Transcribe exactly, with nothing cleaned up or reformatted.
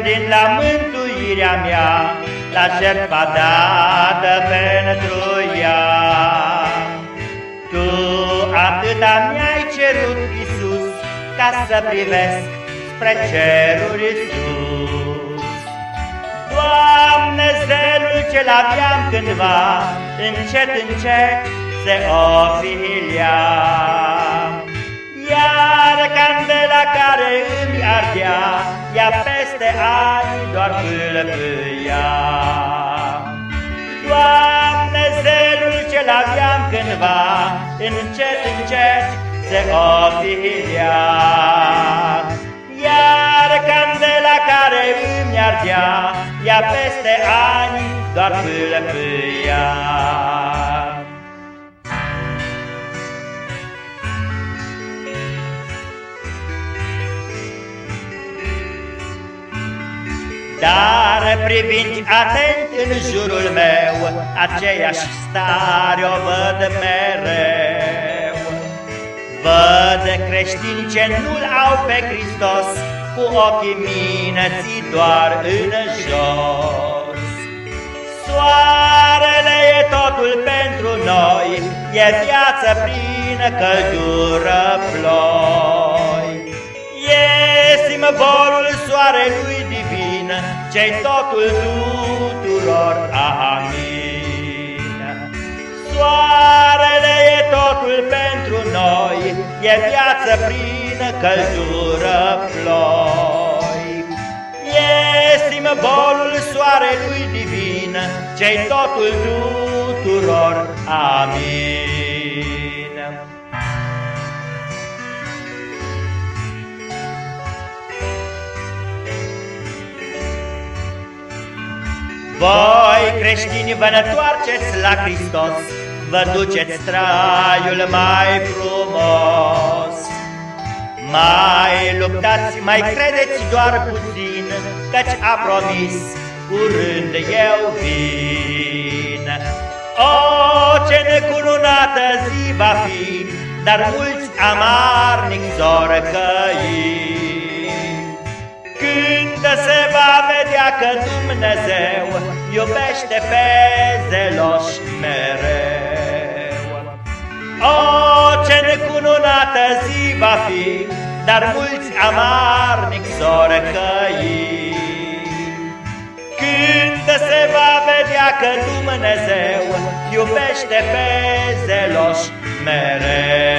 vin la mântuirea mea, la jertfa dată pentru ea. Tu atâta mi-ai cerut, Iisus, ca să privesc spre ceruri sus. Doamne, zelul ce l-aveam cândva, încet, încet se ofilia. Iar candela care îmi ardea, ea peste ani doar pâlpâia. Doamne, zelul ce l-aveam cândva, încet, încet se ofilia. Iar candela care îmi ardea, ea peste ani doar pâlpâia. Dar privind atent în jurul meu, aceeași stare o văd mereu. Văd creștini ce nu-L au pe Hristos, cu ochii minății doar în jos. Soarele e totul pentru noi, e viață plină, căldură, ploi. E simbolul soarelui divin, ce-i totul tuturor, amin. Soarele e totul pentru noi, e viață plină, căldură, ploi. E simbolul soarelui divin, ce-i totul tuturor, amin. Voi, creștini, vă întoarceți la Hristos, vă duceți traiul mai frumos. Mai luptați, mai credeți doar puțin, căci a promis, curând eu vin. O, ce necununată zi va fi, dar mulți amarnic s-or căi. Când se va vedea că Dumnezeu iubește pe zeloși mereu. O, ce necununată zi va fi, dar mulți amarnic s-or căi. Când se va vedea că Dumnezeu iubește pe zeloși mereu.